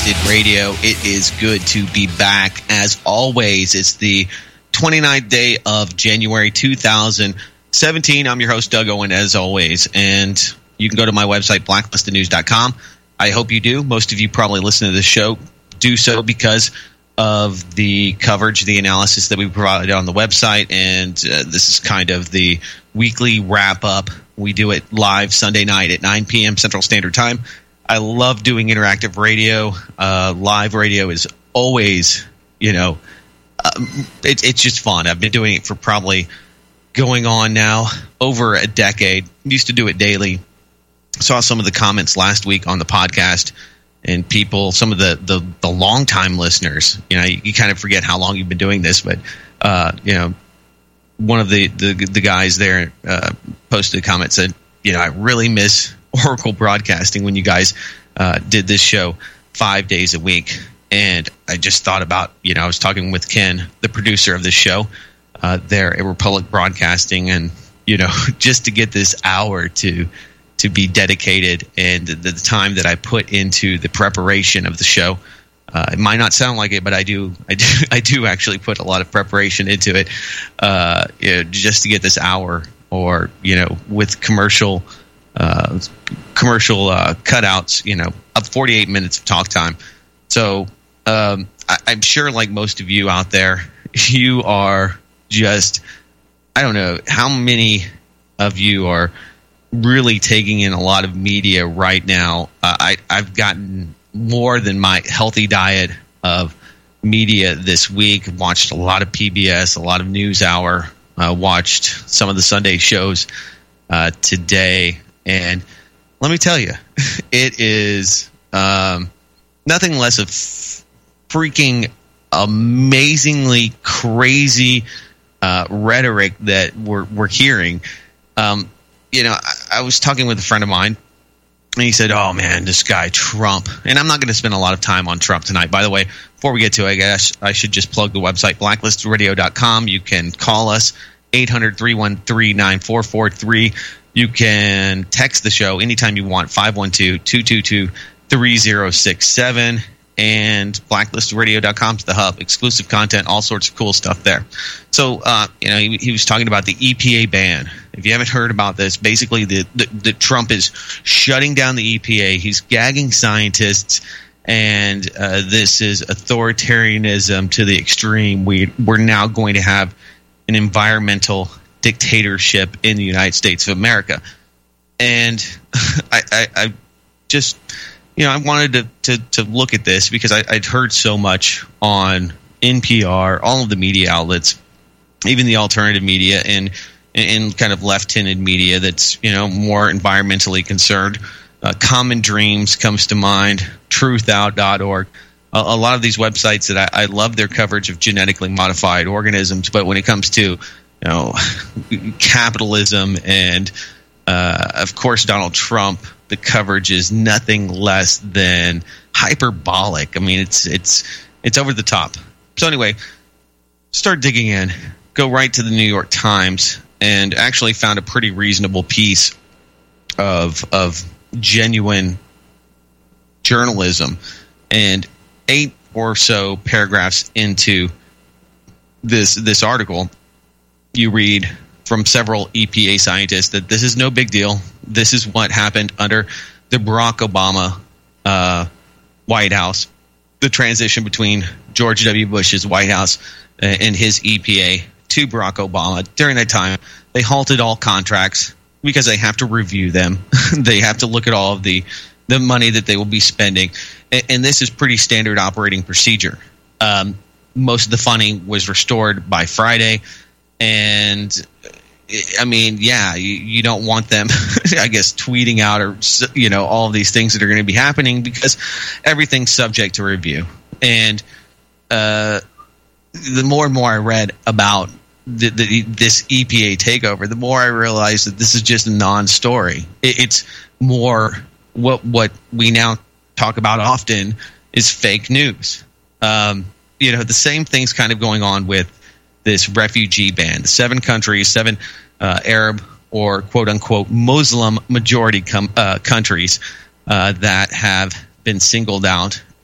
Blasted Radio. It is good to be back. As always, it's the 29th day of January 2017. I'm your host, Doug Owen, as always. And you can go to my website, blacklistednews.com. I hope you do. Most of you probably listen to this show do so because of the coverage, the analysis that we provided on the website. And this is kind of the weekly wrap-up. We do it live Sunday night at 9 p.m. Central Standard Time. I love doing interactive radio. Live radio is always, it's just fun. I've been doing it for probably going on now over a decade. Used to do it daily. Saw some of the comments last week on the podcast, and people, some of the longtime listeners, you kind of forget how long you've been doing this, but one of the guys there posted a comment, said, I really miss Oracle Broadcasting when you guys did this show 5 days a week. And I just thought about, I was talking with Ken, the producer of this show there at Republic Broadcasting, and, just to get this hour to be dedicated, and the time that I put into the preparation of the show. It might not sound like it, but I do actually put a lot of preparation into it, just to get this hour, or with commercial cutouts, up 48 minutes of talk time. So I'm sure, like most of you out there, you are just, I don't know how many of you are really taking in a lot of media right now. I've gotten more than my healthy diet of media this week. Watched a lot of PBS, a lot of NewsHour, watched some of the Sunday shows today. And let me tell you, it is nothing less of freaking amazingly crazy rhetoric that we're hearing. I was talking with a friend of mine, and he said, "Oh man, this guy Trump." And I'm not going to spend a lot of time on Trump tonight. By the way, before we get to it, I guess I should just plug the website, blacklisteradio.com. You can call us 800-313-9443. You can text the show anytime you want, 512-222-3067. And blacklisteradio.com is the hub. Exclusive content, all sorts of cool stuff there. So, he was talking about the EPA ban. If you haven't heard about this, basically the Trump is shutting down the EPA. He's gagging scientists, and this is authoritarianism to the extreme. We're now going to have an environmental dictatorship in the United States of America. And I just, I wanted to look at this because I'd heard so much on NPR, all of the media outlets, even the alternative media, and kind of left-handed media that's, more environmentally concerned. Common Dreams comes to mind, truthout.org. A lot of these websites that I love their coverage of genetically modified organisms, but when it comes to, capitalism and, of course, Donald Trump, the coverage is nothing less than hyperbolic. I mean, it's over the top. So anyway, start digging in. Go right to the New York Times, and actually found a pretty reasonable piece of genuine journalism. And 8 or so paragraphs into this article, you read from several EPA scientists that this is no big deal. This is what happened under the Barack Obama White House, the transition between George W. Bush's White House and his EPA to Barack Obama. During that time, they halted all contracts because they have to review them. They have to look at all of the money that they will be spending. And this is pretty standard operating procedure. Most of the funding was restored by Friday. And I mean, yeah, you don't want them, I guess, tweeting out or, all of these things that are going to be happening because everything's subject to review. And the more and more I read about this EPA takeover, the more I realized that this is just a non-story. It's more what we now talk about often is fake news. The same thing's kind of going on with this refugee ban. The 7 countries, 7 Arab or quote-unquote Muslim majority countries that have been singled out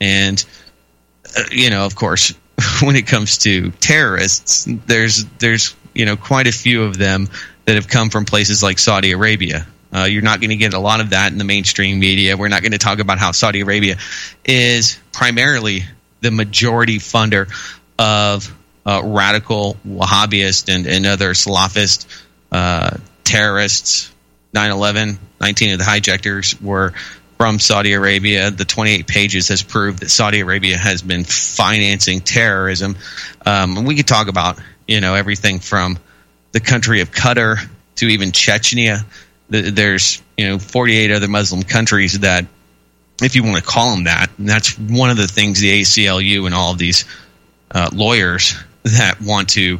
And of course, when it comes to terrorists, there's quite a few of them that have come from places like Saudi Arabia. You're not going to get a lot of that in the mainstream media. We're not going to talk about how Saudi Arabia is primarily the majority funder of radical Wahhabist and other Salafist terrorists. 9/11, 19 of the hijackers were from Saudi Arabia. The 28 pages has proved that Saudi Arabia has been financing terrorism. We could talk about everything from the country of Qatar to even Chechnya. There's 48 other Muslim countries that, if you want to call them that, and that's one of the things the ACLU and all of these lawyers that want to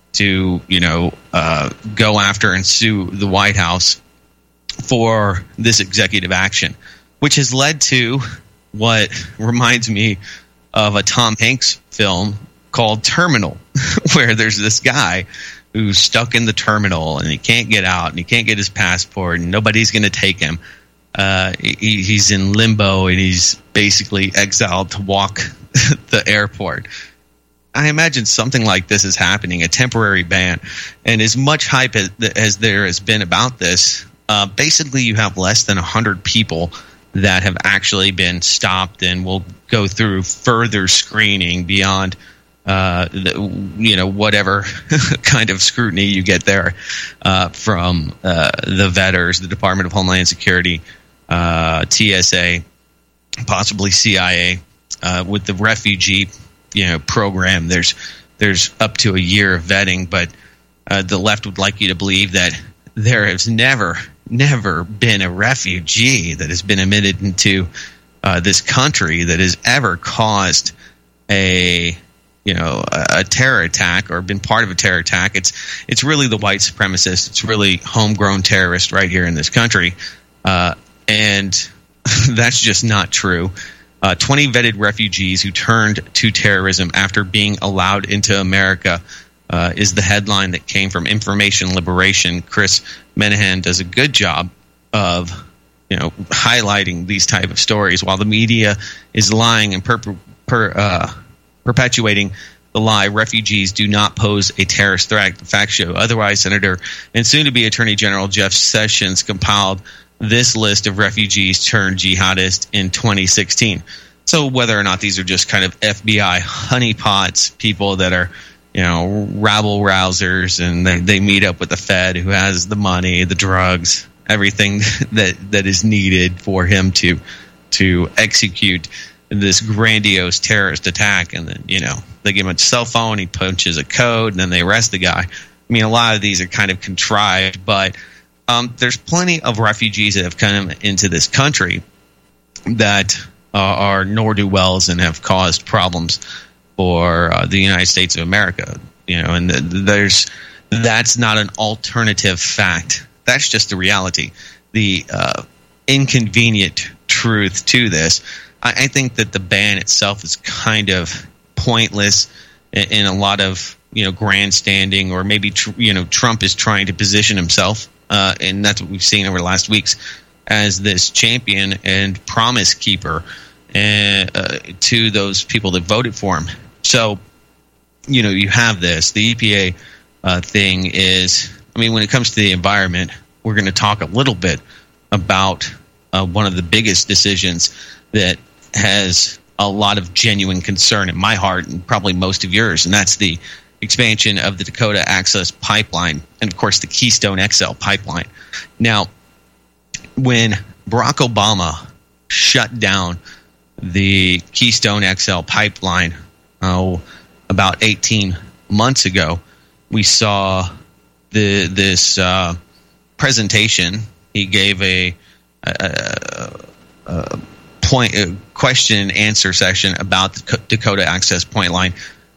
go after and sue the White House for this executive action, which has led to what reminds me of a Tom Hanks film called Terminal, where there's this guy who's stuck in the terminal and he can't get out and he can't get his passport and nobody's going to take him. He's in limbo and he's basically exiled to walk the airport. I imagine something like this is happening, a temporary ban. And as much hype as there has been about this, basically you have less than 100 people that have actually been stopped and will go through further screening beyond whatever kind of scrutiny you get there from the vetters, the Department of Homeland Security, TSA, possibly CIA. With the refugee program, there's up to a year of vetting, but the left would like you to believe that there has never been a refugee that has been admitted into this country that has ever caused a terror attack or been part of a terror attack. It's really the white supremacists. It's really homegrown terrorists right here in this country, and that's just not true. 20 vetted refugees who turned to terrorism after being allowed into America is the headline that came from Information Liberation. Chris Menahan does a good job of highlighting these type of stories, while the media is lying and perpetuating the lie. Refugees do not pose a terrorist threat. The facts show otherwise. Senator and soon-to-be Attorney General Jeff Sessions compiled this list of refugees turned jihadists in 2016. So whether or not these are just kind of FBI honeypots, people that are rabble-rousers, and they meet up with the Fed, who has the money, the drugs, everything that is needed for him to execute this grandiose terrorist attack, and then they give him a cell phone, he punches a code, and then they arrest the guy. I mean, a lot of these are kind of contrived, but there's plenty of refugees that have come into this country that are ne'er-do-wells and have caused problems for the United States of America. And that's not an alternative fact. That's just the reality. The inconvenient truth to this, I think that the ban itself is kind of pointless in a lot of grandstanding, or maybe Trump is trying to position himself, and that's what we've seen over the last weeks, as this champion and promise keeper to those people that voted for him. So you have this. The EPA thing is, when it comes to the environment, we're going to talk a little bit about one of the biggest decisions that has a lot of genuine concern in my heart, and probably most of yours, and that's the expansion of the Dakota Access Pipeline and, of course, the Keystone XL pipeline. Now, when Barack Obama shut down the Keystone XL pipeline about 18 months ago, we saw this presentation. He gave a question and answer session about the Dakota Access pipeline,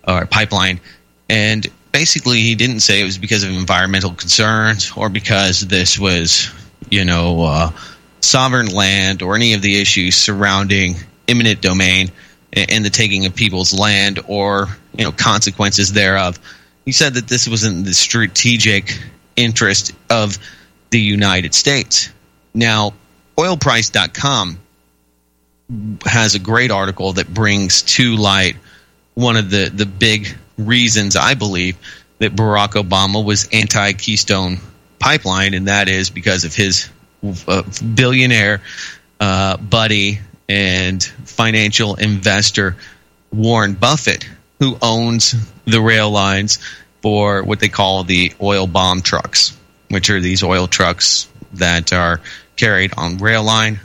and basically he didn't say it was because of environmental concerns or because this was sovereign land or any of the issues surrounding eminent domain and the taking of people's land or consequences thereof. He said that this was in the strategic interest of the United States. Now, oilprice.com has a great article that brings to light one of the big reasons, I believe, that Barack Obama was anti-Keystone Pipeline, and that is because of his billionaire buddy and financial investor Warren Buffett, who owns the rail lines for what they call the oil bomb trucks, which are these oil trucks that are carried on rail line.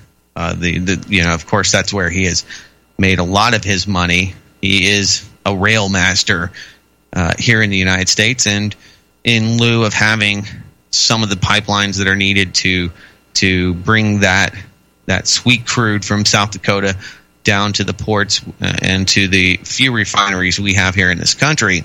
Of course, that's where he has made a lot of his money. He is a rail master here in the United States, and in lieu of having some of the pipelines that are needed to bring that sweet crude from South Dakota down to the ports and to the few refineries we have here in this country,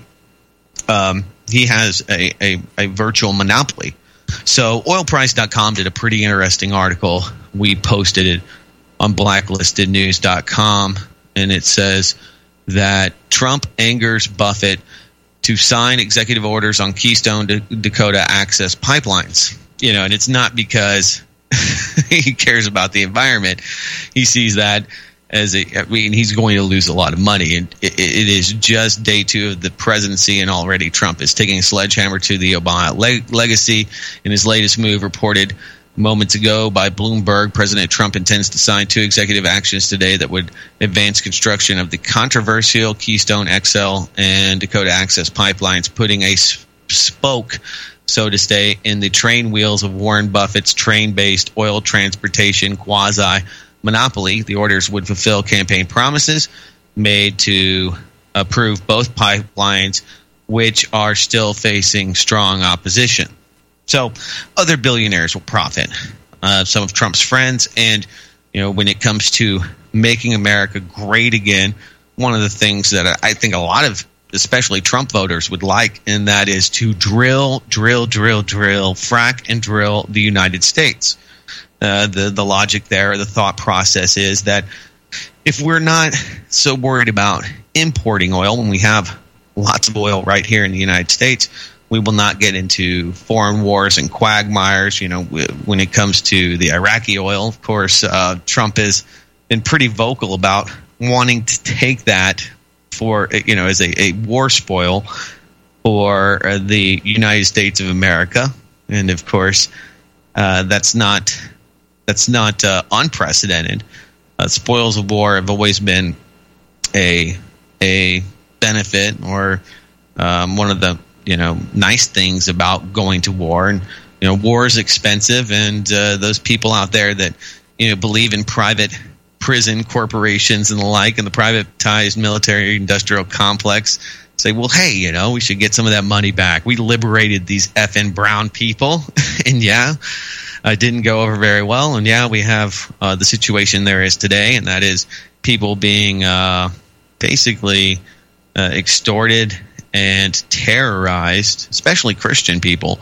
he has a virtual monopoly. So oilprice.com did a pretty interesting article. We posted it on blacklistednews.com, and it says that Trump angers Buffett to sign executive orders on Keystone Dakota access pipelines. And it's not because he cares about the environment. He sees that as he's going to lose a lot of money. And it is just day 2 of the presidency, and already Trump is taking a sledgehammer to the Obama legacy. In his latest move, reported moments ago by Bloomberg, President Trump intends to sign 2 executive actions today that would advance construction of the controversial Keystone XL and Dakota Access pipelines, putting a spoke, so to say, in the train wheels of Warren Buffett's train-based oil transportation quasi-monopoly. The orders would fulfill campaign promises made to approve both pipelines, which are still facing strong opposition. So other billionaires will profit, some of Trump's friends. And, when it comes to making America great again, one of the things that I think a lot of, especially Trump voters, would like, and that is to drill, frack and drill the United States. The logic there, the thought process is that if we're not so worried about importing oil when we have lots of oil right here in the United States, we will not get into foreign wars and quagmires. When it comes to the Iraqi oil, of course, Trump has been pretty vocal about wanting to take that for, as a war spoil for the United States of America. And of course, that's not unprecedented. Spoils of war have always been a benefit, or one of the nice things about going to war. And war is expensive, and those people out there that believe in private prison corporations and the like, and the privatized military industrial complex, say, well, hey, we should get some of that money back. We liberated these effing brown people, and it didn't go over very well. And we have the situation there is today, and that is people being basically extorted and terrorized, especially Christian people,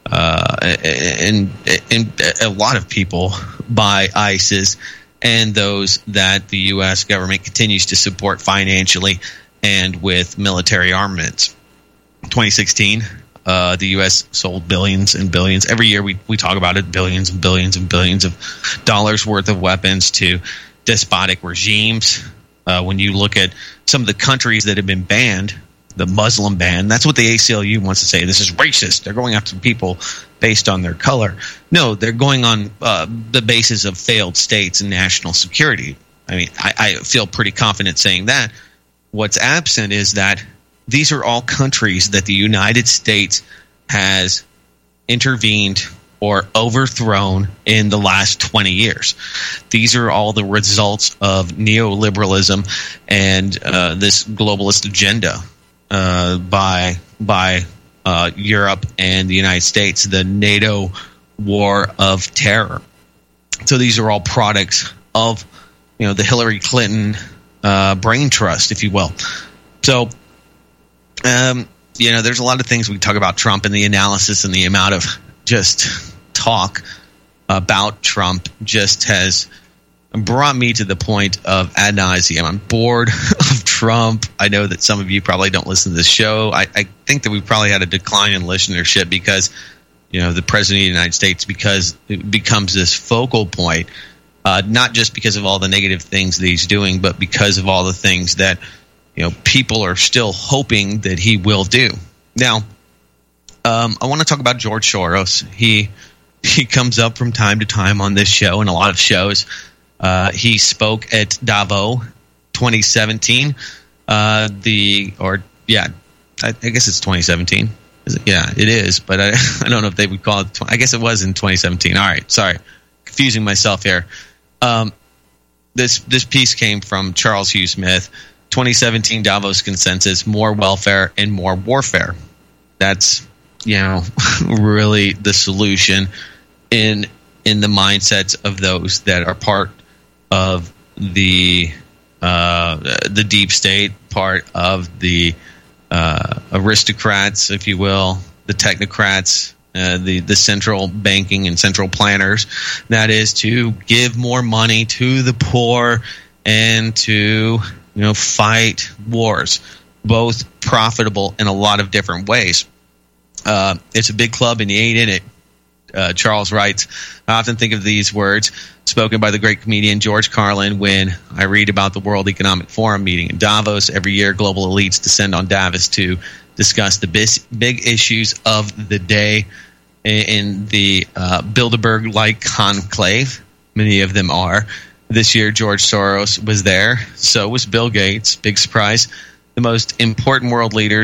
and a lot of people, by ISIS and those that the U.S. government continues to support financially and with military armaments. 2016, the U.S. sold billions and billions. Every year we talk about it, billions and billions and billions of dollars worth of weapons to despotic regimes. When you look at some of the countries that have been banned, the Muslim ban, that's what the ACLU wants to say. This is racist. They're going after people based on their color. No, they're going on the basis of failed states and national security. I mean, I feel pretty confident saying that. What's absent is that these are all countries that the United States has intervened or overthrown in the last 20 years. These are all the results of neoliberalism and this globalist agenda by Europe and the United States, the NATO war of terror. So these are all products of the Hillary Clinton brain trust, if you will. So there's a lot of things we talk about Trump, and the analysis and the amount of just talk about Trump just has brought me to the point of ad nauseum. I'm bored of Trump. I know that some of you probably don't listen to this show. I think that we probably had a decline in listenership because, the President of the United States, because it becomes this focal point not just because of all the negative things that he's doing, but because of all the things that people are still hoping that he will do. Now, I want to talk about George Soros. He comes up from time to time on this show and a lot of shows. He spoke at Davos 2017. I guess it's 2017. Yeah, it is, but I don't know if they would call it. I guess it was in 2017. All right, sorry, confusing myself here. This piece came from Charles Hugh Smith. 2017 Davos Consensus: More welfare and more warfare. That's really the solution in the mindsets of those that are part of the deep state, part of the aristocrats, if you will, the technocrats, the central banking and central planners. That is to give more money to the poor and to fight wars, both profitable in a lot of different ways. It's a big club and you ain't in it. Charles writes, I often think of these words spoken by the great comedian George Carlin when I read about the World Economic Forum meeting in Davos. Every year, global elites descend on Davos to discuss the big issues of the day in the Bilderberg-like conclave. Many of them are. This year, George Soros was there. So was Bill Gates. Big surprise. The most important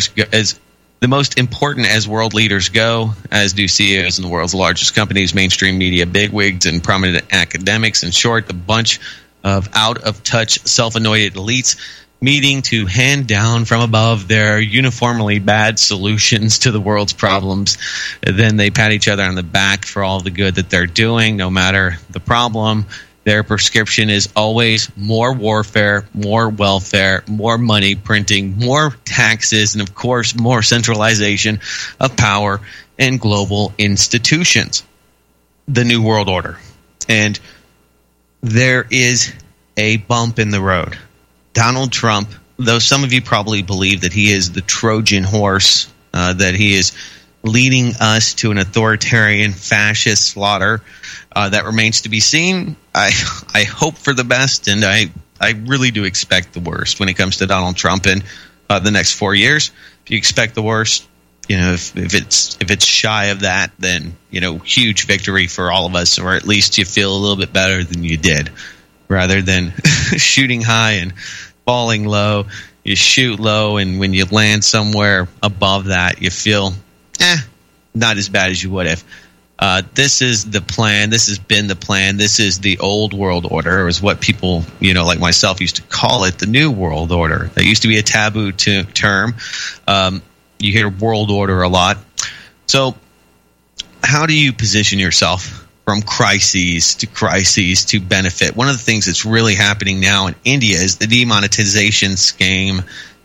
as world leaders go, as do CEOs in the world's largest companies, mainstream media bigwigs, and prominent academics. In short, a bunch of out-of-touch, self-anointed elites meeting to hand down from above their uniformly bad solutions to the world's problems. Then they pat each other on the back for all the good that they're doing, no matter the problem. Their prescription is always more warfare, more welfare, more money printing, more taxes, and of course, more centralization of power and global institutions. The New World Order. And there is a bump in the road. Donald Trump, though some of you probably believe that he is the Trojan horse, that he is leading us to an authoritarian fascist slaughter, that remains to be seen. I hope for the best, and I really do expect the worst when it comes to Donald Trump in the next 4 years. If you expect the worst, if it's shy of that, then huge victory for all of us, or at least you feel a little bit better than you did, rather than shooting high and falling low. You shoot low, and when you land somewhere above that, you feel not as bad as you would have. This is the plan. This has been the plan. This is the old world order, or is what people, like myself, used to call it, the new world order. That used to be a taboo term. You hear world order a lot. So how do you position yourself from crises to benefit? One of the things that's really happening now in India is the demonetization scam,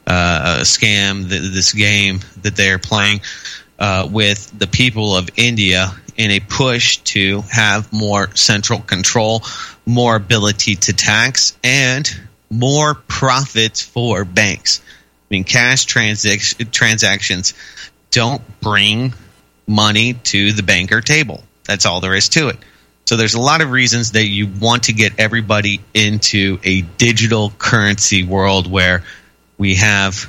this game that they're playing with the people of India in a push to have more central control, more ability to tax, and more profits for banks. I mean, cash transactions don't bring money to the banker table. That's all there is to it. So there's a lot of reasons that you want to get everybody into a digital currency world where we have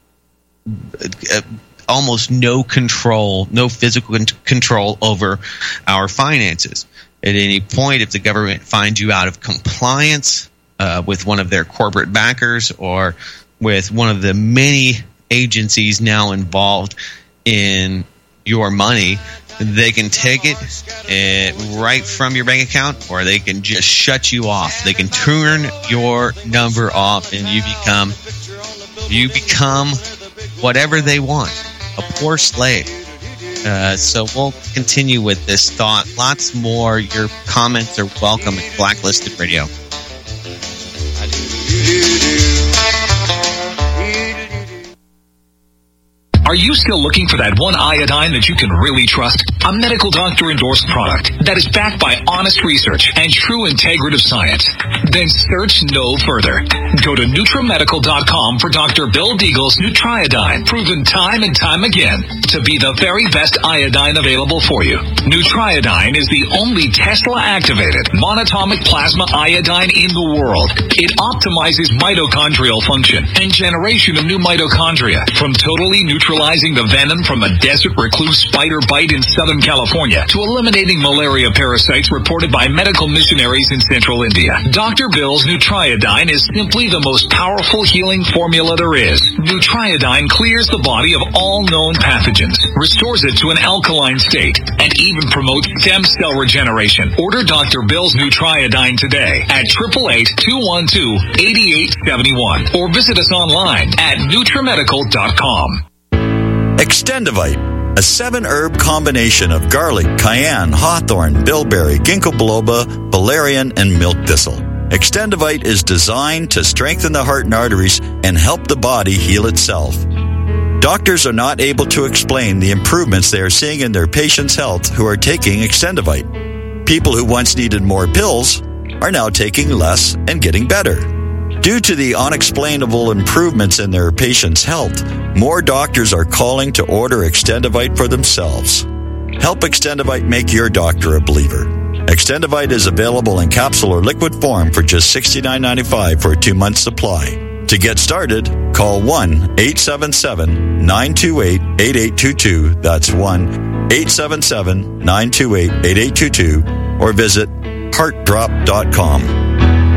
almost no control, no physical control over our finances. At any point, if the government finds you out of compliance with one of their corporate backers or with one of the many agencies now involved in your money, they can take it right from your bank account, or they can just shut you off. They can turn your number off, and you become whatever they want. A poor slave. So we'll continue with this thought. Lots more. Your comments are welcome at Blacklisted Radio. Are you still looking for that one iodine that you can really trust? A medical doctor endorsed product that is backed by honest research and true integrative science? Then search no further. Go to NutriMedical.com for Dr. Bill Deagle's Nutriodine, proven time and time again to be the very best iodine available for you. Nutriodine is the only Tesla-activated monatomic plasma iodine in the world. It optimizes mitochondrial function and generation of new mitochondria, from totally neutralizing the venom from a desert recluse spider bite in Southern California to eliminating malaria parasites reported by medical missionaries in central India. Dr. Bill's Nutriodine is simply the most powerful healing formula there is. Nutriodine clears the body of all known pathogens, restores it to an alkaline state, and even promotes stem cell regeneration. Order Dr. Bill's Nutriodine today at 888-212-8871 or visit us online at NutriMedical.com. Extendivite, a 7-herb combination of garlic, cayenne, hawthorn, bilberry, ginkgo biloba, valerian, and milk thistle. Extendivite is designed to strengthen the heart and arteries and help the body heal itself. Doctors are not able to explain the improvements they are seeing in their patients' health who are taking Extendivite. People who once needed more pills are now taking less and getting better. Due to the unexplainable improvements in their patients' health, more doctors are calling to order Extendivite for themselves. Help Extendivite make your doctor a believer. Extendivite is available in capsule or liquid form for just $69.95 for a 2-month supply. To get started, call 1-877-928-8822. That's 1-877-928-8822. Or visit heartdrop.com.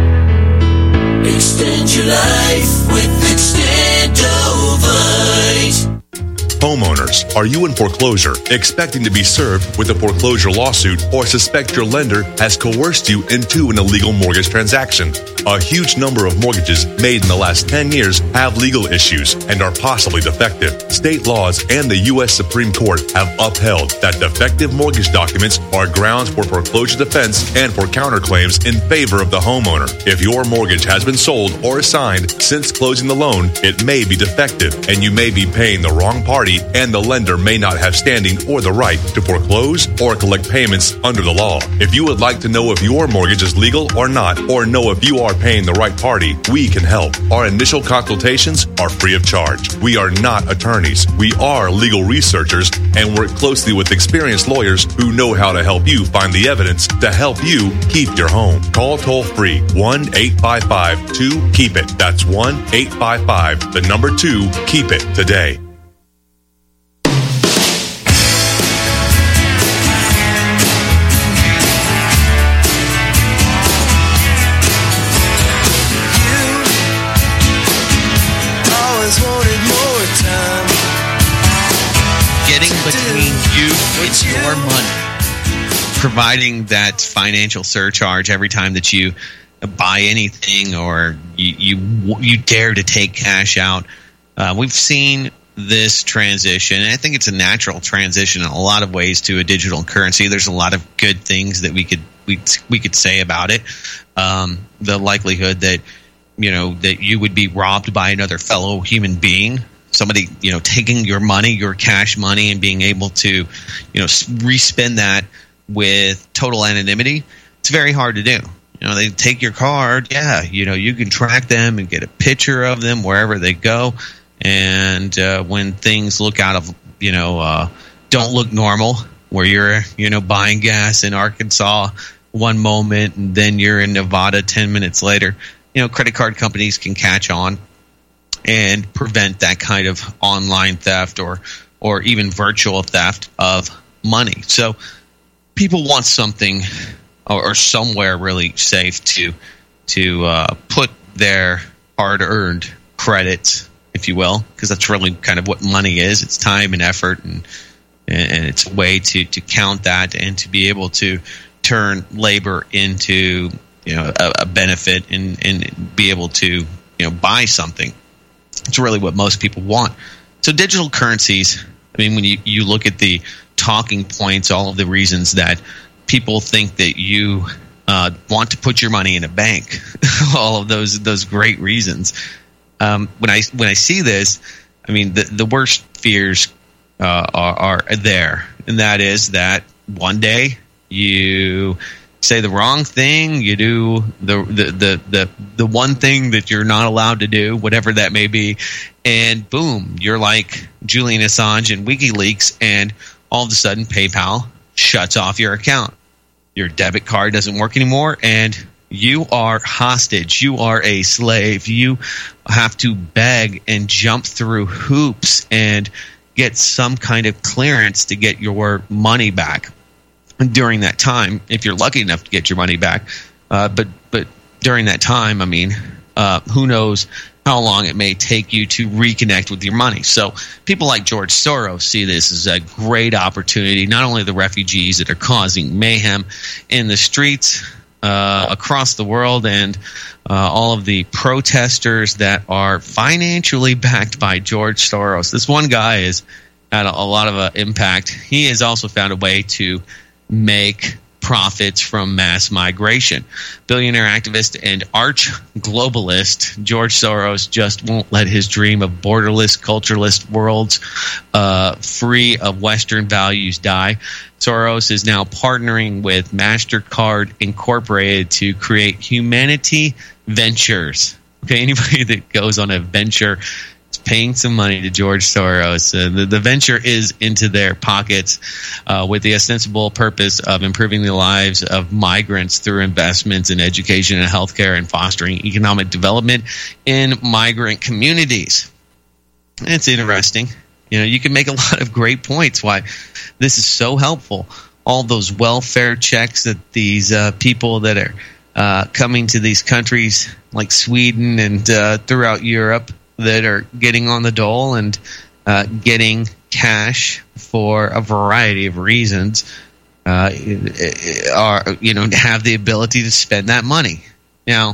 Extend your life with Extendovite. Homeowners, are you in foreclosure, expecting to be served with a foreclosure lawsuit, or suspect your lender has coerced you into an illegal mortgage transaction? A huge number of mortgages made in the last 10 years have legal issues and are possibly defective. State laws and the U.S. Supreme Court have upheld that defective mortgage documents are grounds for foreclosure defense and for counterclaims in favor of the homeowner. If your mortgage has been sold or assigned since closing the loan, it may be defective and you may be paying the wrong party, and the lender may not have standing or the right to foreclose or collect payments under the law. If you would like to know if your mortgage is legal or not, or know if you are paying the right party, we can help. Our initial consultations are free of charge. We are not attorneys. We are legal researchers and work closely with experienced lawyers who know how to help you find the evidence to help you keep your home. Call toll-free 1-855-2-KEEP-IT. That's 1-855-2-KEEP-IT today. Between you and your money, providing that financial surcharge every time that you buy anything or you dare to take cash out. We've seen this transition, and I think it's a natural transition in a lot of ways to a digital currency. There's a lot of good things that we could say about it. The likelihood that that you would be robbed by another fellow human being. Somebody, taking your money, your cash money, and being able to, respend that with total anonymity. It's very hard to do. They take your card. Yeah, you can track them and get a picture of them wherever they go. And when things look out of, don't look normal, where you're, buying gas in Arkansas one moment and then you're in Nevada 10 minutes later, credit card companies can catch on and prevent that kind of online theft or even virtual theft of money. So people want something or somewhere really safe to put their hard-earned credits, if you will, because that's really kind of what money is. It's time and effort, and it's a way to count that and to be able to turn labor into a benefit and be able to buy something. It's really what most people want. So digital currencies, when you look at the talking points, all of the reasons that people think that you want to put your money in a bank, all of those great reasons. When I see this, the worst fears are there, and that is that one day you say the wrong thing, you do the one thing that you're not allowed to do, whatever that may be, and boom, you're like Julian Assange and WikiLeaks, and all of a sudden PayPal shuts off your account. Your debit card doesn't work anymore, and you are hostage. You are a slave. You have to beg and jump through hoops and get some kind of clearance to get your money back. During that time, if you're lucky enough to get your money back, but during that time, I mean, who knows how long it may take you to reconnect with your money. So people like George Soros see this as a great opportunity, not only the refugees that are causing mayhem in the streets across the world, and all of the protesters that are financially backed by George Soros. This one guy has had a lot of impact. He has also found a way to make profits from mass migration. Billionaire activist and arch globalist George Soros just won't let his dream of borderless, cultureless worlds free of Western values die. Soros is now partnering with MasterCard Incorporated to create Humanity Ventures. Okay, anybody that goes on a venture is paying some money to George Soros. The venture is into their pockets with the ostensible purpose of improving the lives of migrants through investments in education and healthcare and fostering economic development in migrant communities. It's interesting. You know, you can make a lot of great points why this is so helpful. All those welfare checks that these people that are coming to these countries like Sweden and throughout Europe that are getting on the dole and getting cash for a variety of reasons are, you know, have the ability to spend that money. Now,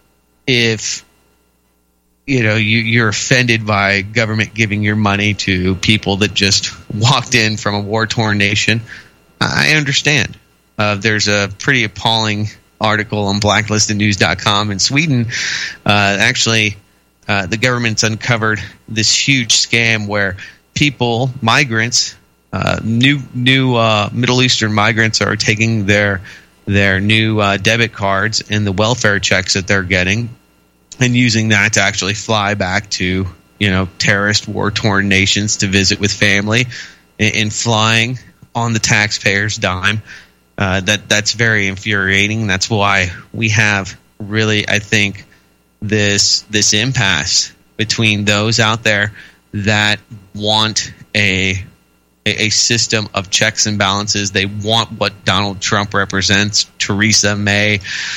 if you know you're offended by government giving your money to people that just walked in from a war-torn nation, I understand. There's a pretty appalling article on blacklistednews.com in Sweden. Actually, the government's uncovered this huge scam where people, migrants, new Middle Eastern migrants are taking their new debit cards and the welfare checks that they're getting and using that to actually fly back to, you know, terrorist war-torn nations to visit with family and flying on the taxpayers' dime. That's very infuriating. That's why we have really, I think, this impasse between those out there that want a system of checks and balances. They want what Donald Trump represents, Theresa May,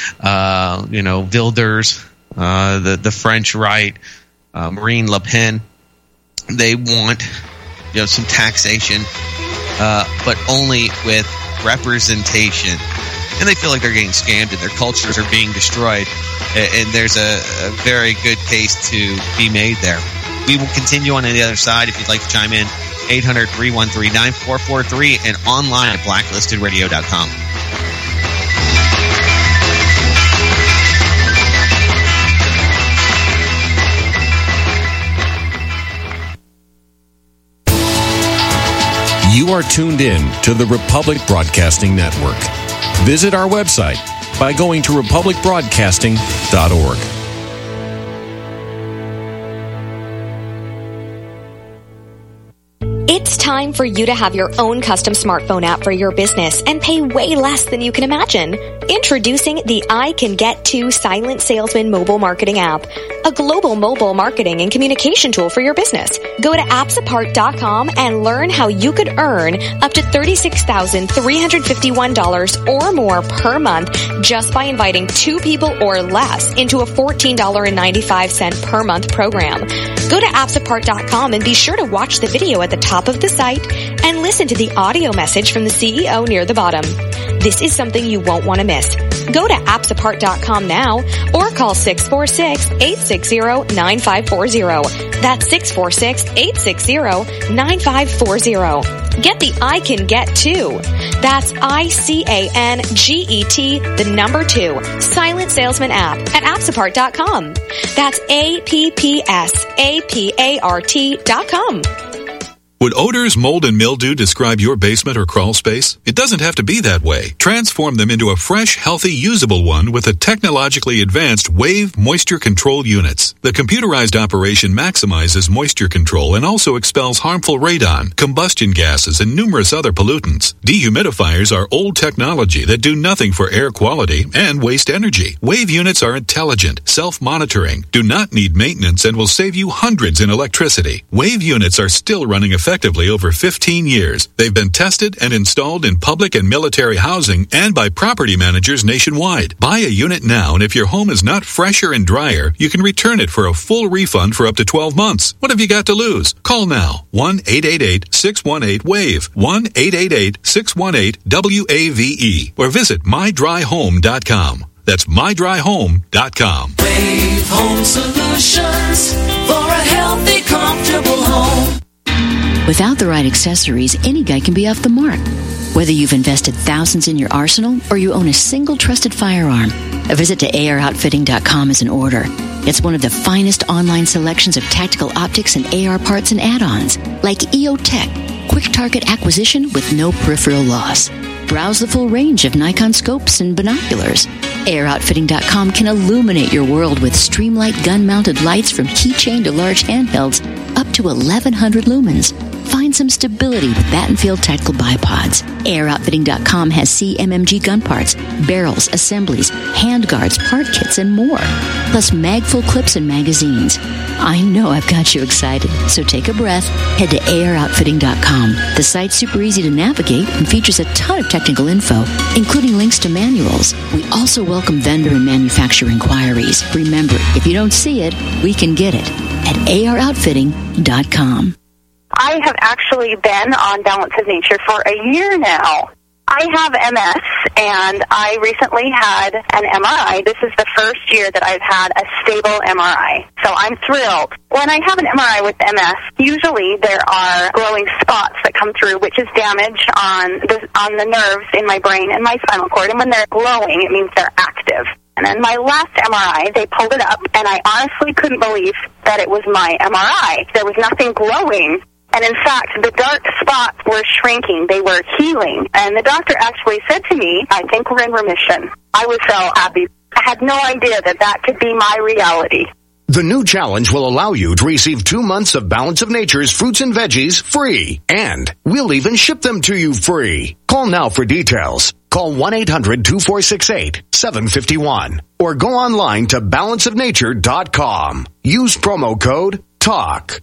Wilders, the French right, Marine Le Pen. They want, you know, some taxation, but only with representation. And they feel like they're getting scammed and their cultures are being destroyed. And there's a very good case to be made there. We will continue on the other side. If you'd like to chime in, 800-313-9443 and online at blacklistedradio.com. You are tuned in to the Republic Broadcasting Network. Visit our website by going to republicbroadcasting.org. It's time for you to have your own custom smartphone app for your business and pay way less than you can imagine. Introducing the I Can Get To Silent Salesman mobile marketing app, a global mobile marketing and communication tool for your business. Go to appsapart.com and learn how you could earn up to $36,351 or more per month just by inviting 2 people or less into a $14.95 per month program. Go to appsapart.com and be sure to watch the video at the top of the site and listen to the audio message from the CEO near the bottom. This is something you won't want to miss. Go to appsapart.com now or call 646-860-9540. That's 646-860-9540. Get the I Can Get To. That's ICANGET, the number 2, Silent Salesman app at appsapart.com. That's APPSAPART.com. Would odors, mold, and mildew describe your basement or crawl space? It doesn't have to be that way. Transform them into a fresh, healthy, usable one with the technologically advanced Wave moisture control units. The computerized operation maximizes moisture control and also expels harmful radon, combustion gases, and numerous other pollutants. Dehumidifiers are old technology that do nothing for air quality and waste energy. Wave units are intelligent, self-monitoring, do not need maintenance, and will save you hundreds in electricity. Wave units are still running effectively over 15 years. They've been tested and installed in public and military housing and by property managers nationwide. Buy a unit now, and if your home is not fresher and drier, you can return it for a full refund for up to 12 months. What have you got to lose? Call now. 1-888-618-WAVE. 1-888-618-WAVE. Or visit mydryhome.com. That's mydryhome.com. Wave Home Solutions for a healthy, comfortable home. Without the right accessories, any guy can be off the mark. Whether you've invested thousands in your arsenal or you own a single trusted firearm, a visit to AROutfitting.com is in order. It's one of the finest online selections of tactical optics and AR parts and add-ons, like EOTech, quick target acquisition with no peripheral loss. Browse the full range of Nikon scopes and binoculars. AROutfitting.com can illuminate your world with Streamlight gun-mounted lights from keychain to large handhelds up to 1,100 lumens. Find some stability with Battenfield tactical bipods. AirOutfitting.com has CMMG gun parts, barrels, assemblies, handguards, part kits, and more. Plus mag-full clips and magazines. I know I've got you excited, so take a breath. Head to AirOutfitting.com. The site's super easy to navigate and features a ton of technical info, including links to manuals. We also welcome vendor and manufacturer inquiries. Remember, if you don't see it, we can get it at AirOutfitting.com. I have actually been on Balance of Nature for a year now. I have MS, and I recently had an MRI. This is the first year that I've had a stable MRI, so I'm thrilled. When I have an MRI with MS, usually there are glowing spots that come through, which is damage on the nerves in my brain and my spinal cord, and when they're glowing, it means they're active. And then my last MRI, they pulled it up, and I honestly couldn't believe that it was my MRI. There was nothing glowing. And in fact, the dark spots were shrinking. They were healing. And the doctor actually said to me, I think we're in remission. I was so happy. I had no idea that could be my reality. The new challenge will allow you to receive 2 months of Balance of Nature's fruits and veggies free. And we'll even ship them to you free. Call now for details. Call 1-800-246-8751. Or go online to balanceofnature.com. Use promo code TALK.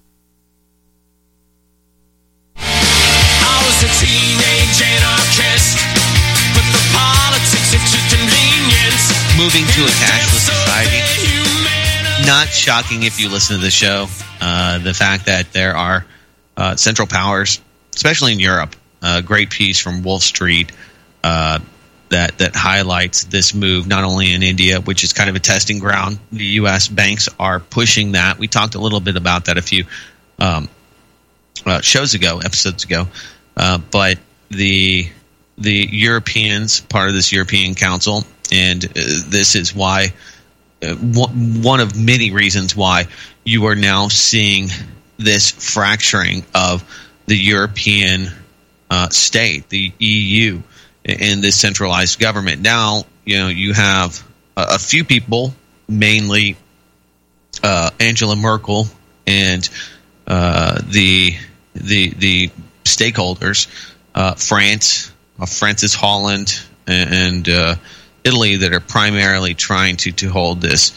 A teenage anarchist, but the politics into convenience. Moving to a cashless society. Not shocking if you listen to the show. The fact that there are central powers, especially in Europe, a great piece from Wolf Street that highlights this move, not only in India, which is kind of a testing ground. The U.S. banks are pushing that. We talked a little bit about that a few episodes ago. But the Europeans, part of this European Council, and this is why one of many reasons why you are now seeing this fracturing of the European state, the EU, in this centralized government. Now, you have a few people, mainly Angela Merkel and the stakeholders, Francis Holland, and Italy, that are primarily trying to hold this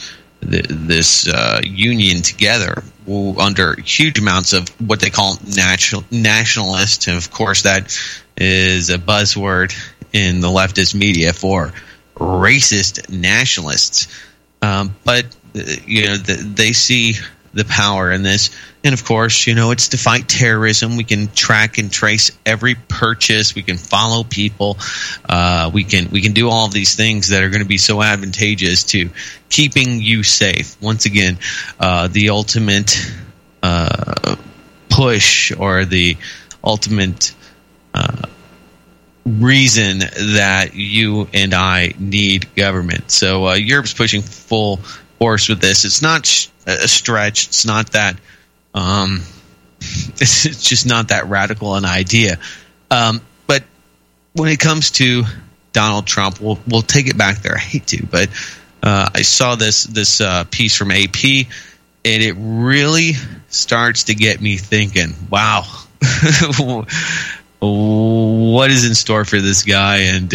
union together under huge amounts of what they call nationalist, and of course that is a buzzword in the leftist media for racist nationalists. But they see the power in this. And of course, it's to fight terrorism. We can track and trace every purchase. We can follow people. We can do all of these things that are going to be so advantageous to keeping you safe. Once again, the ultimate push, or the ultimate reason that you and I need government. So Europe's pushing full force with this. It's not a stretch. It's not that It's just not that radical an idea. But when it comes to Donald Trump, we'll take it back there. I hate to, but I saw this piece from AP, and it really starts to get me thinking, wow, what is in store for this guy? And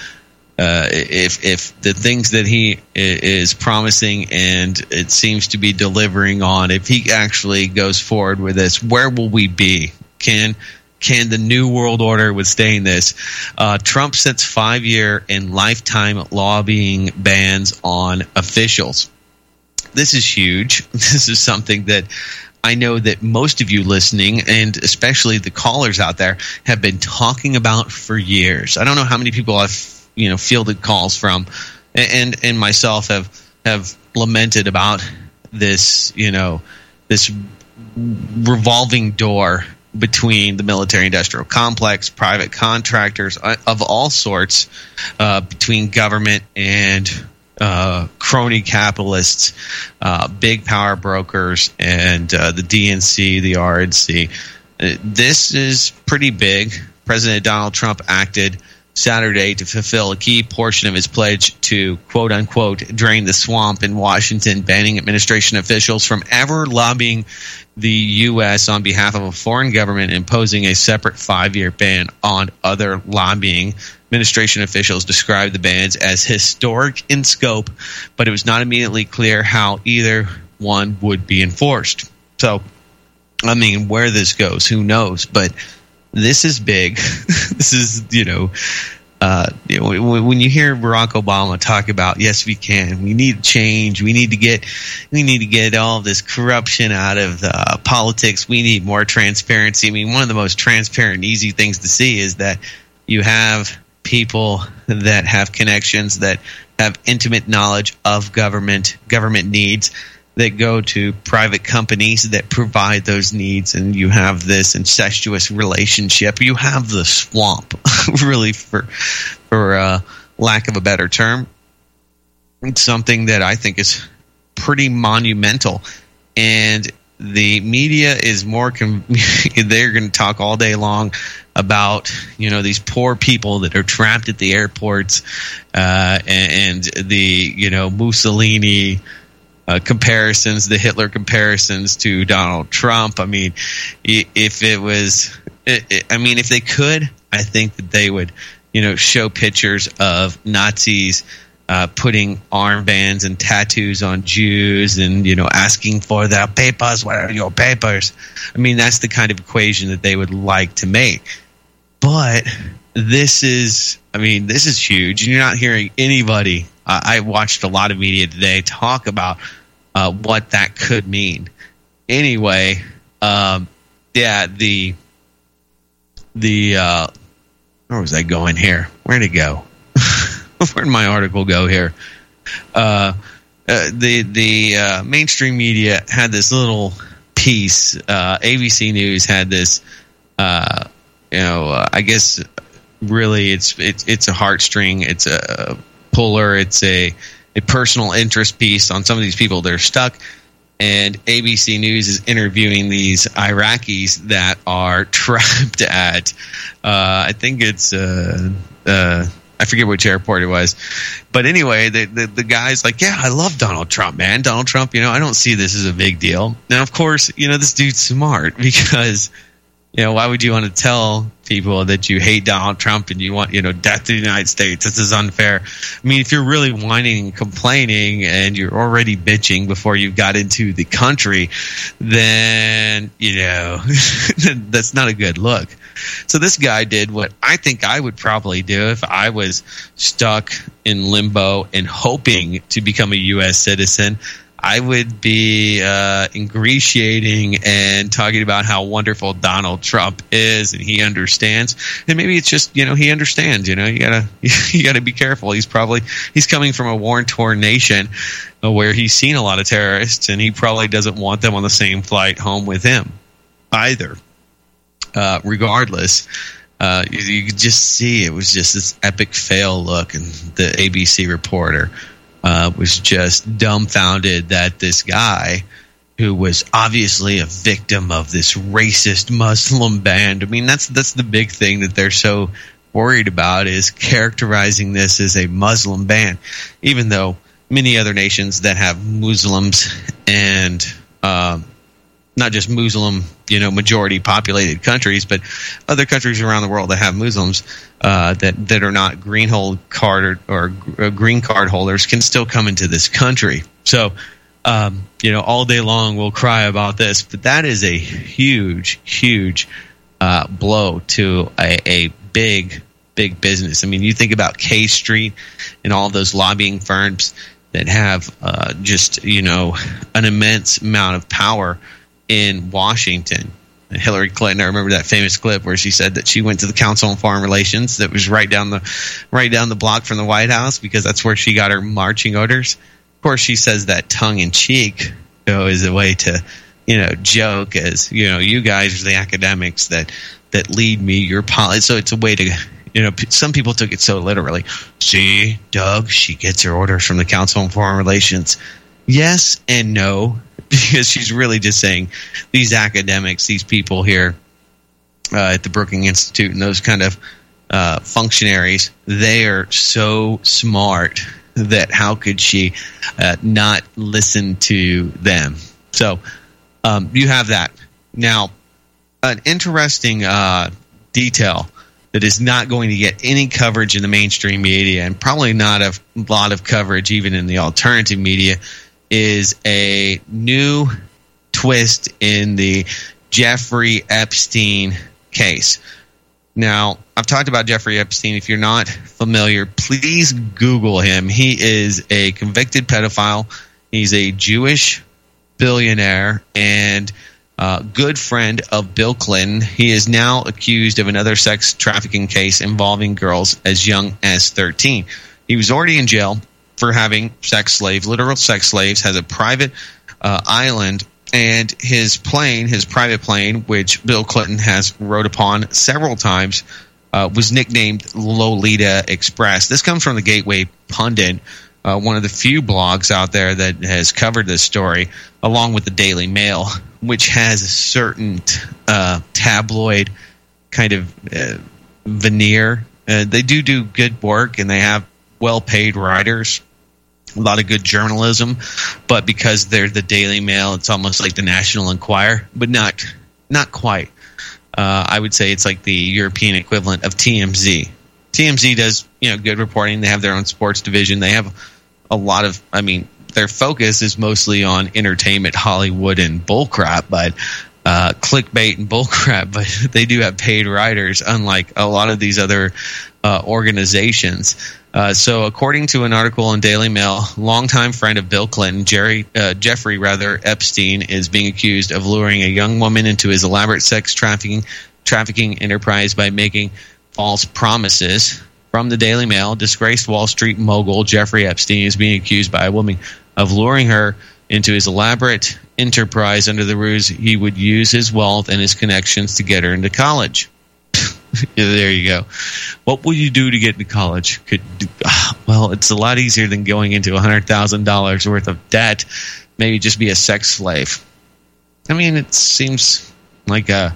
if the things that he is promising and it seems to be delivering on, if he actually goes forward with this, where will we be? Can the New World Order withstand this? Trump sets 5-year and lifetime lobbying bans on officials. This is huge. This is something that I know that most of you listening, and especially the callers out there, have been talking about for years. I don't know how many people I've fielded calls from, and myself have lamented about this, this revolving door between the military-industrial complex, private contractors of all sorts, between government and crony capitalists, big power brokers, and the DNC, the RNC. This is pretty big. President Donald Trump acted Saturday to fulfill a key portion of his pledge to, quote-unquote, drain the swamp in Washington, banning administration officials from ever lobbying the U.S. on behalf of a foreign government, imposing a separate 5-year ban on other lobbying. Administration officials described the bans as historic in scope, but it was not immediately clear how either one would be enforced. So, I mean, where this goes, who knows? But this is big. This is, when you hear Barack Obama talk about, yes, we can, we need change, we need to get all this corruption out of politics, we need more transparency. I mean, one of the most transparent and easy things to see is that you have people that have connections, that have intimate knowledge of government needs, that go to private companies that provide those needs, and you have this incestuous relationship. You have the swamp, really, for lack of a better term. It's something that I think is pretty monumental, and the media is more they're going to talk all day long about these poor people that are trapped at the airports, and the Mussolini comparisons, the Hitler comparisons to Donald Trump. I mean, if they could, I think that they would, show pictures of Nazis putting armbands and tattoos on Jews and, asking for their papers. What are your papers? I mean, that's the kind of equation that they would like to make. But this is huge. And you're not hearing anybody. I watched a lot of media today talk about what that could mean. Anyway, where was I going here? Where'd it go? Where'd my article go here? The mainstream media had this little piece. ABC News had this. I guess really it's a heartstring. It's a puller. It's a personal interest piece on some of these people that are stuck. And ABC News is interviewing these Iraqis that are trapped at, I think it's, I forget which airport it was. But anyway, the guy's like, yeah, I love Donald Trump, man. Donald Trump, I don't see this as a big deal. Now, of course, this dude's smart because, why would you want to tell people that you hate Donald Trump and you want, death to the United States? This is unfair. I mean, if you're really whining and complaining and you're already bitching before you got into the country, then, that's not a good look. So this guy did what I think I would probably do if I was stuck in limbo and hoping to become a U.S. citizen. I would be ingratiating and talking about how wonderful Donald Trump is, and he understands. And maybe it's just, he understands. You gotta be careful. He's coming from a war-torn nation where he's seen a lot of terrorists, and he probably doesn't want them on the same flight home with him either. Regardless, you could just see it was just this epic fail look, and the ABC reporter was just dumbfounded that this guy who was obviously a victim of this racist Muslim band. I mean, that's the big thing that they're so worried about, is characterizing this as a Muslim band, even though many other nations that have Muslims and not just Muslim, majority populated countries, but other countries around the world that have Muslims that are not green card holders can still come into this country. So, all day long we'll cry about this, but that is a huge, huge blow to a big business. I mean, you think about K Street and all those lobbying firms that have an immense amount of power in Washington. Hillary Clinton, I remember that famous clip where she said that she went to the Council on Foreign Relations that was right down the block from the White House, because that's where she got her marching orders. Of course, she says that tongue in cheek, as a way to, joke, as you guys are the academics that lead me your policy. So it's a way to, some people took it so literally. See, Doug, she gets her orders from the Council on Foreign Relations. Yes and no, because she's really just saying these academics, these people here at the Brookings Institute and those kind of functionaries, they are so smart that how could she not listen to them? So you have that. Now, an interesting detail that is not going to get any coverage in the mainstream media, and probably not a lot of coverage even in the alternative media, is a new twist in the Jeffrey Epstein case. Now, I've talked about Jeffrey Epstein. If you're not familiar, please Google him. He is a convicted pedophile. He's a Jewish billionaire and good friend of Bill Clinton. He is now accused of another sex trafficking case involving girls as young as 13. He was already in jail for having literal sex slaves, has a private island, and his private plane, which Bill Clinton has rode upon several times, was nicknamed Lolita Express. This comes from the Gateway Pundit, one of the few blogs out there that has covered this story, along with the Daily Mail, which has a certain tabloid kind of veneer. They do good work, and they have well-paid writers, a lot of good journalism, but because they're the Daily Mail, it's almost like the National Enquirer, but not quite. I would say it's like the European equivalent of TMZ. TMZ does good reporting. They have their own sports division. They have a lot of, their focus is mostly on entertainment, Hollywood, and bullcrap, but clickbait and bullcrap. But they do have paid writers, unlike a lot of these other organizations. So according to an article in Daily Mail, longtime friend of Bill Clinton, Jeffrey Epstein, is being accused of luring a young woman into his elaborate sex trafficking enterprise by making false promises. From the Daily Mail, disgraced Wall Street mogul Jeffrey Epstein is being accused by a woman of luring her into his elaborate enterprise under the ruse he would use his wealth and his connections to get her into college. There you go. What will you do to get into college? Well, it's a lot easier than going into $100,000 worth of debt. Maybe just be a sex slave. It seems like a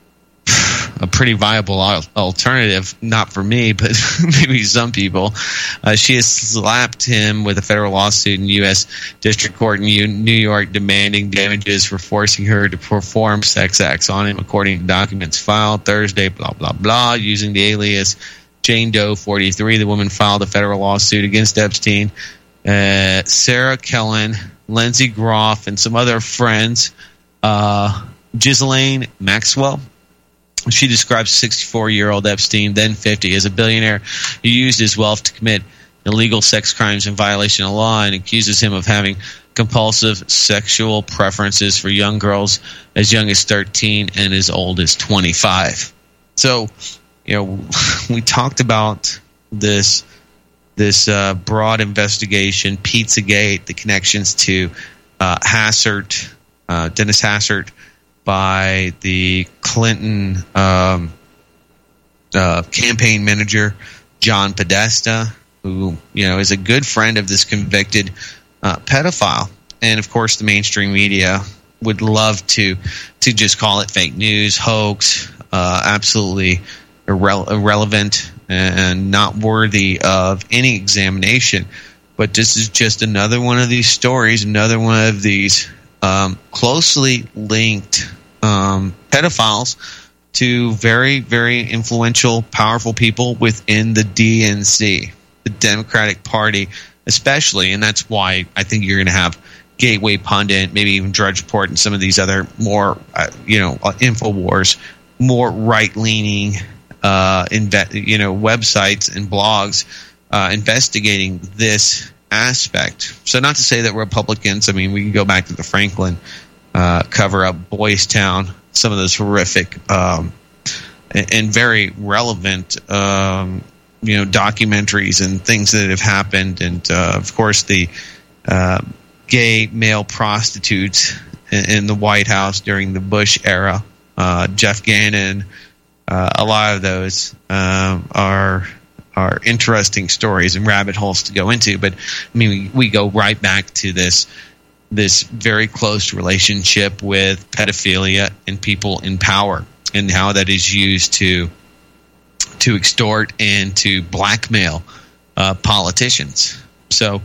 pretty viable alternative. Not for me, but maybe some people. She has slapped him with a federal lawsuit in U.S. District Court in New York, demanding damages for forcing her to perform sex acts on him, according to documents filed Thursday, blah, blah, blah, using the alias Jane Doe 43. The woman filed a federal lawsuit against Epstein. Sarah Kellen, Lindsay Groff, and some other friends. Ghislaine Maxwell. She describes 64-year-old Epstein, then 50, as a billionaire who used his wealth to commit illegal sex crimes in violation of law, and accuses him of having compulsive sexual preferences for young girls as young as 13 and as old as 25. So, we talked about this broad investigation, Pizzagate, the connections to Dennis Hassert, by the Clinton campaign manager, John Podesta, who is a good friend of this convicted pedophile. And of course, the mainstream media would love to just call it fake news, hoax, absolutely irrelevant and not worthy of any examination. But this is just another one of these stories, another one of these closely linked pedophiles to very, very influential, powerful people within the DNC, the Democratic Party especially. And that's why I think you're going to have Gateway Pundit, maybe even Drudge Report, and some of these other more, InfoWars, more right-leaning, websites and blogs investigating this aspect. So not to say that Republicans, I mean, we can go back to the Franklin cover-up, Boys Town, some of those horrific and very relevant documentaries and things that have happened, and of course the gay male prostitutes in the White House during the Bush era, Jeff Gannon. A lot of those are interesting stories and rabbit holes to go into. But I mean, we go right back to this very close relationship with pedophilia and people in power, and how that is used to extort and to blackmail politicians. So,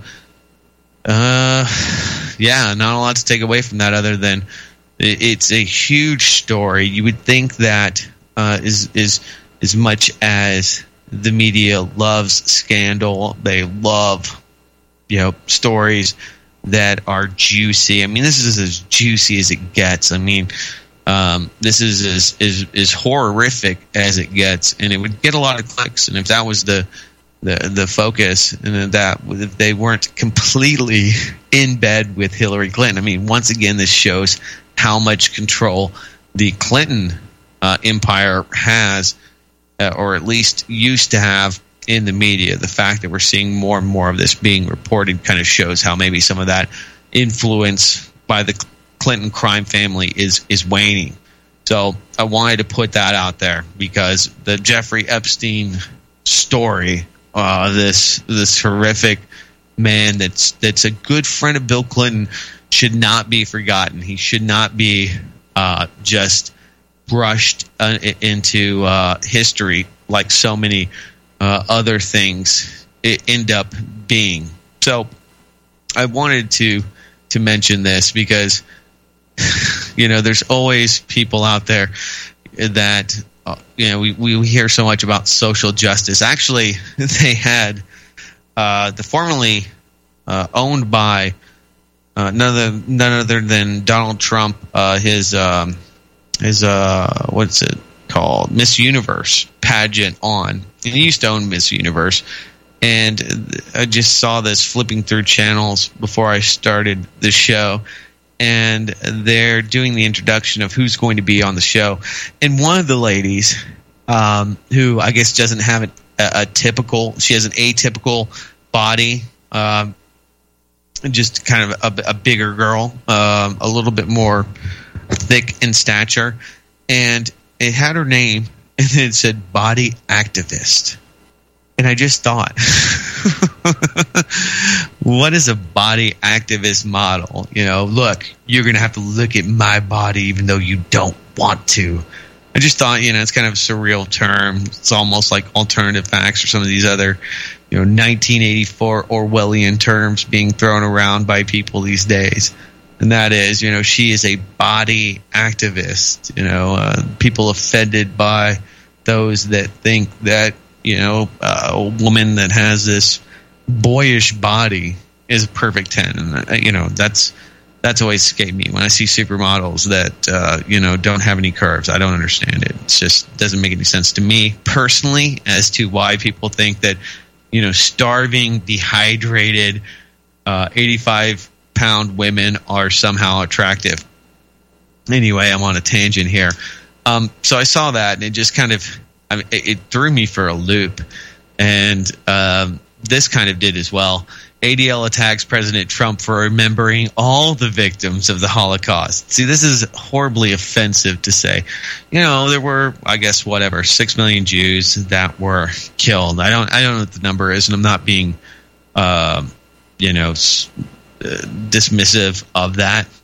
not a lot to take away from that other than it's a huge story. You would think that is as much as the media loves scandal, they love stories that are juicy. I mean, this is as juicy as it gets. I mean, this is as horrific as it gets, and it would get a lot of clicks. And if that was the focus, and that if they weren't completely in bed with Hillary Clinton, I mean, once again, this shows how much control the Clinton empire has, or at least used to have, in the media. The fact that we're seeing more and more of this being reported kind of shows how maybe some of that influence by the Clinton crime family is waning. So I wanted to put that out there because the Jeffrey Epstein story, this horrific man that's a good friend of Bill Clinton, should not be forgotten. He should not be just brushed into history like so many other things end up being. So I wanted to mention this because there's always people out there that we hear so much about social justice. Actually, they had the formerly owned by none other than Donald Trump, his what's it called, Miss Universe pageant on. And he used to own Miss Universe, and I just saw this flipping through channels before I started the show, and they're doing the introduction of who's going to be on the show. And one of the ladies, who I guess doesn't have she has an atypical body, just kind of a bigger girl, a little bit more thick in stature, and it had her name, and it said body activist. And I just thought, what is a body activist model? Look, you're going to have to look at my body even though you don't want to. I just thought, it's kind of a surreal term. It's almost like alternative facts or some of these other, 1984 Orwellian terms being thrown around by people these days. And that is, she is a body activist. People offended by those that think that, a woman that has this boyish body is a perfect 10. And, that's always escaped me when I see supermodels that, don't have any curves. I don't understand it. It just doesn't make any sense to me personally as to why people think that, starving, dehydrated, 85-pound women are somehow attractive. Anyway, I'm on a tangent here. So I saw that, and it just kind of, it threw me for a loop. And this kind of did as well. ADL attacks President Trump for remembering all the victims of the Holocaust. See, this is horribly offensive to say. There were, I guess, 6 million Jews that were killed. I don't know what the number is, and I'm not being, dismissive of that.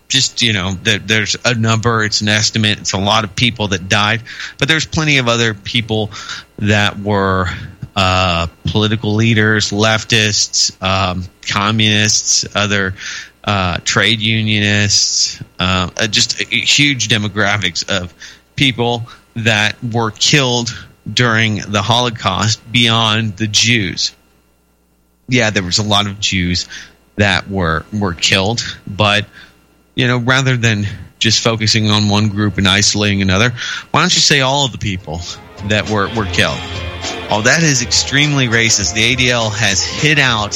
just, there's a number, it's an estimate, it's a lot of people that died, but there's plenty of other people that were political leaders, leftists, communists, other trade unionists, just huge demographics of people that were killed during the Holocaust beyond the Jews. Yeah, there was a lot of Jews that were killed, but rather than just focusing on one group and isolating another, why don't you say all of the people that were killed? Oh, that is extremely racist. The ADL has hit out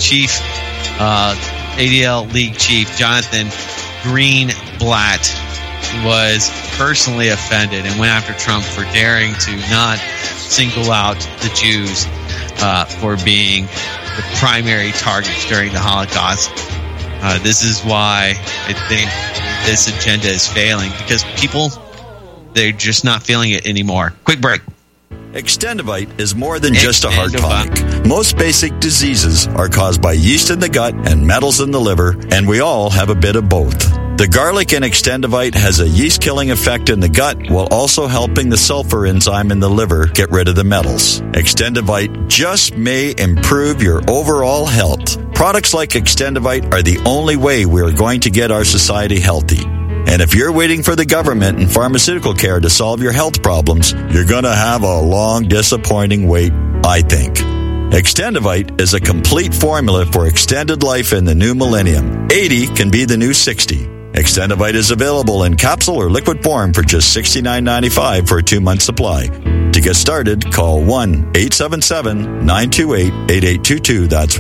ADL League Chief Jonathan Greenblatt was personally offended and went after Trump for daring to not single out the Jews for being the primary targets during the Holocaust. This is why I think this agenda is failing, because people, they're just not feeling it anymore. Quick break. Extendivite is more than just a heart tonic. Most basic diseases are caused by yeast in the gut and metals in the liver, and we all have a bit of both. The garlic in Extendivite has a yeast-killing effect in the gut while also helping the sulfur enzyme in the liver get rid of the metals. Extendivite just may improve your overall health. Products like Extendivite are the only way we are going to get our society healthy. And if you're waiting for the government and pharmaceutical care to solve your health problems, you're going to have a long, disappointing wait, I think. Extendivite is a complete formula for extended life in the new millennium. 80 can be the new 60. Extendivite is available in capsule or liquid form for just $69.95 for a 2-month supply. To get started, call 1-877-928-8822. That's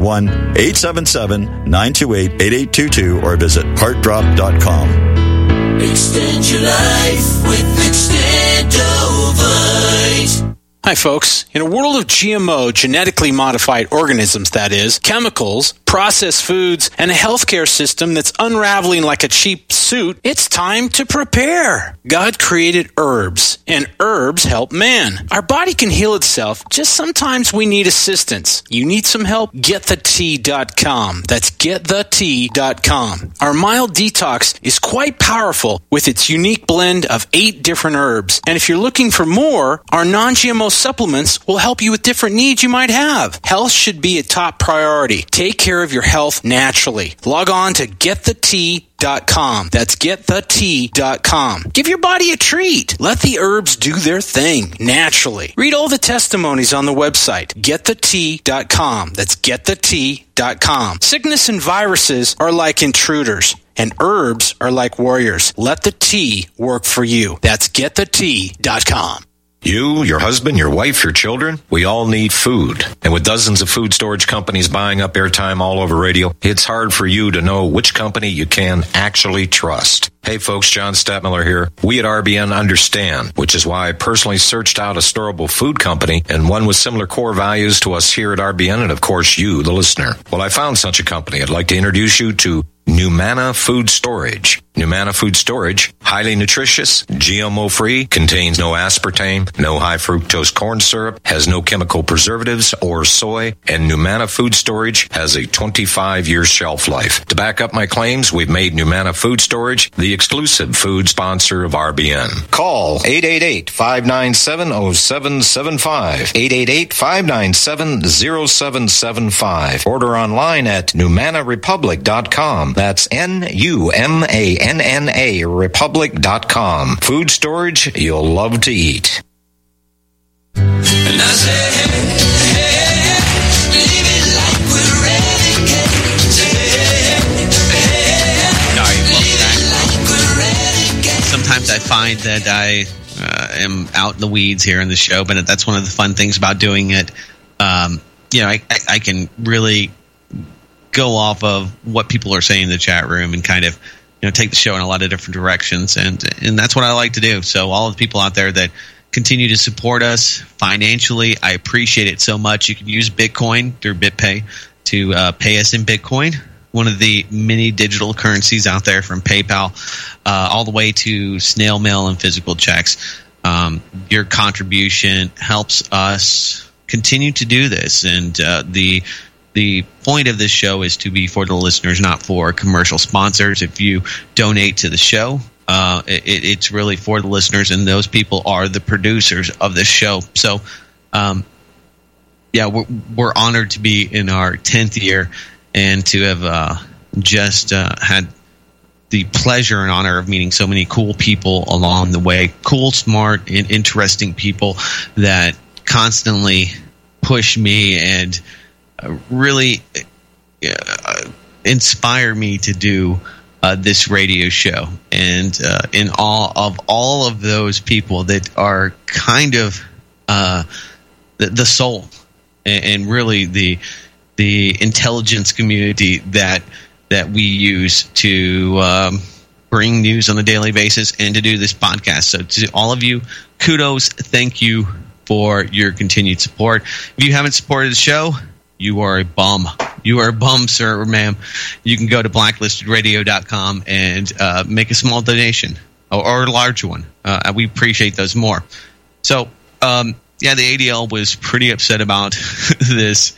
1-877-928-8822 or visit heartdrop.com. Extend your life with Extendovite. Hi, folks. In a world of GMO, genetically modified organisms, that is, chemicals, processed foods, and a healthcare system that's unraveling like a cheap suit, it's time to prepare. God created herbs, and herbs help man. Our body can heal itself, just sometimes we need assistance. You need some help? GetTheTea.com. That's GetTheTea.com. Our mild detox is quite powerful with its unique blend of 8 different herbs. And if you're looking for more, our non-GMO supplements will help you with different needs you might have. Health should be a top priority. Take care of your health naturally. Log on to GetTheTea.com. That's GetTheTea.com. Give your body a treat. Let the herbs do their thing naturally. Read all the testimonies on the website, GetTheTea.com. That's GetTheTea.com. Sickness and viruses are like intruders, and herbs are like warriors. Let the tea work for you. That's GetTheTea.com. You, your husband, your wife, your children, we all need food. And with dozens of food storage companies buying up airtime all over radio, it's hard for you to know which company you can actually trust. Hey folks, John Stadtmiller here. We at RBN understand, which is why I personally searched out a storable food company and one with similar core values to us here at RBN and of course you, the listener. Well, I found such a company. I'd like to introduce you to Numana Food Storage. Numana Food Storage, highly nutritious, GMO-free, contains no aspartame, no high fructose corn syrup, has no chemical preservatives or soy, and Numana Food Storage has a 25-year shelf life. To back up my claims, we've made Numana Food Storage the exclusive food sponsor of RBN. Call 888-597-0775, 888-597-0775. Order online at NumanaRepublic.com. That's NUMANNA Republic.com. Food storage you'll love to eat. And I say, hey, live it like we're renegade. Sometimes I find that I am out in the weeds here in the show, but that's one of the fun things about doing it. I can really go off of what people are saying in the chat room and kind of take the show in a lot of different directions, and that's what I like to do. So all of the people out there that continue to support us financially, I appreciate it so much. You can use Bitcoin through BitPay to pay us in Bitcoin, one of the many digital currencies out there, from PayPal all the way to snail mail and physical checks. Your contribution helps us continue to do this, and the the point of this show is to be for the listeners, not for commercial sponsors. If you donate to the show, it's really for the listeners, and those people are the producers of this show. So, we're honored to be in our 10th year and to have just had the pleasure and honor of meeting so many cool people along the way. Cool, smart, and interesting people that constantly push me and really inspire me to do this radio show. And in all of those people that are kind of the soul and really the intelligence community that we use to bring news on a daily basis and to do this podcast. So to all of you, kudos. Thank you for your continued support. If you haven't supported the show, you are a bum. You are a bum, sir or ma'am. You can go to blacklistedradio.com and make a small donation or a large one. We appreciate those more. So, the ADL was pretty upset about this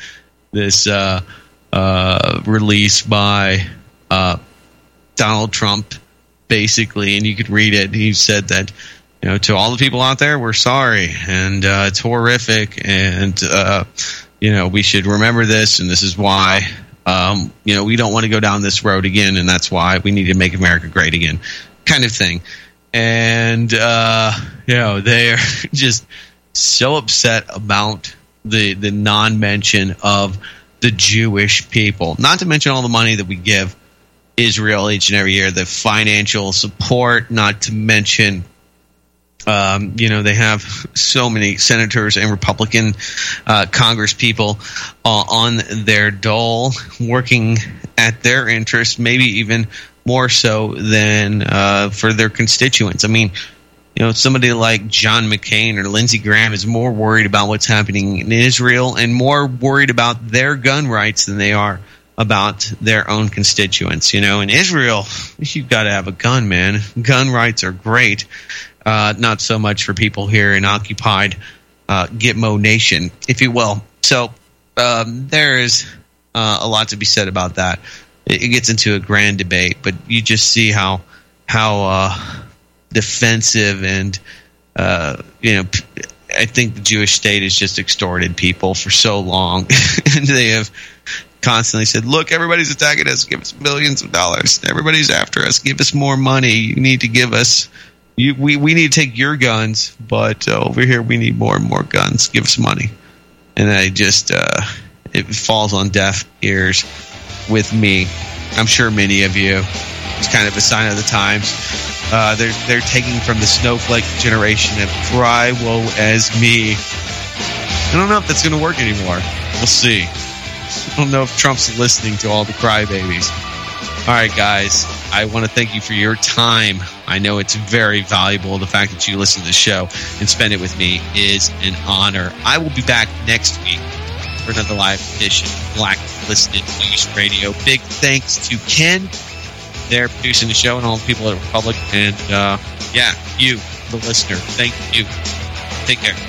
release by Donald Trump, basically, and you could read it. He said that, to all the people out there, we're sorry, and it's horrific, and we should remember this, and this is why we don't want to go down this road again, and that's why we need to make America great again, kind of thing. And they are just so upset about the non-mention of the Jewish people, not to mention all the money that we give Israel each and every year, the financial support, not to mention they have so many senators and Republican Congress people on their dole working at their interest, maybe even more so than for their constituents. I mean, somebody like John McCain or Lindsey Graham is more worried about what's happening in Israel and more worried about their gun rights than they are about their own constituents. In Israel, you've got to have a gun, man. Gun rights are great. Not so much for people here in occupied Gitmo Nation, if you will. So there is a lot to be said about that. It gets into a grand debate, but you just see how defensive and I think the Jewish state has just extorted people for so long, and they have constantly said, look, everybody's attacking us, give us millions of dollars. Everybody's after us, give us more money. You need to give us we need to take your guns, but over here we need more and more guns. Give us money. And I just it falls on deaf ears with me. I'm sure many of you. It's kind of a sign of the times. They're taking from the snowflake generation of cry woe as me. I don't know if that's going to work anymore. We'll see. I don't know if Trump's listening to all the crybabies. All right, guys. I want to thank you for your time. I know it's very valuable. The fact that you listen to the show and spend it with me is an honor. I will be back next week for another live edition of Blacklisted News Radio. Big thanks to Ken. They're producing the show and all the people at Republic. And, you, the listener. Thank you. Take care.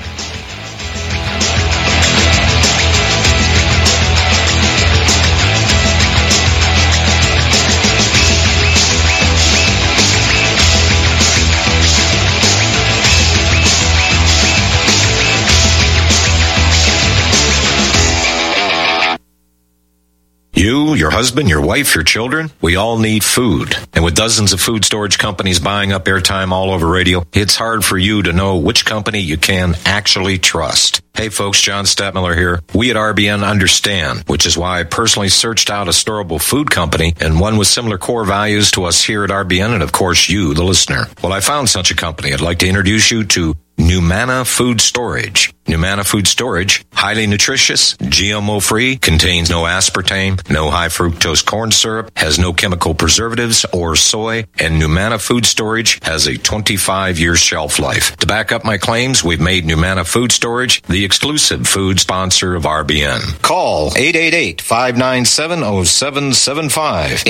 You, your husband, your wife, your children, we all need food. And with dozens of food storage companies buying up airtime all over radio, it's hard for you to know which company you can actually trust. Hey folks, John Stadtmiller here. We at RBN understand, which is why I personally searched out a storable food company and one with similar core values to us here at RBN and of course you, the listener. Well, I found such a company. I'd like to introduce you to Numana Food Storage. Numana Food Storage, highly nutritious, GMO-free, contains no aspartame, no high-fructose corn syrup, has no chemical preservatives or soy, and Numana Food Storage has a 25-year shelf life. To back up my claims, we've made Numana Food Storage the exclusive food sponsor of RBN. Call 888-597-0775,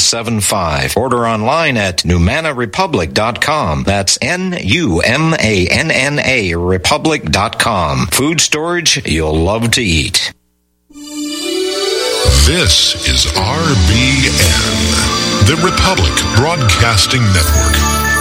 888-597-0775. Order online at NumanaRepublic.com. That's NUMANA NNARepublic.com. Food storage you'll love to eat. This is RBN, the Republic Broadcasting Network.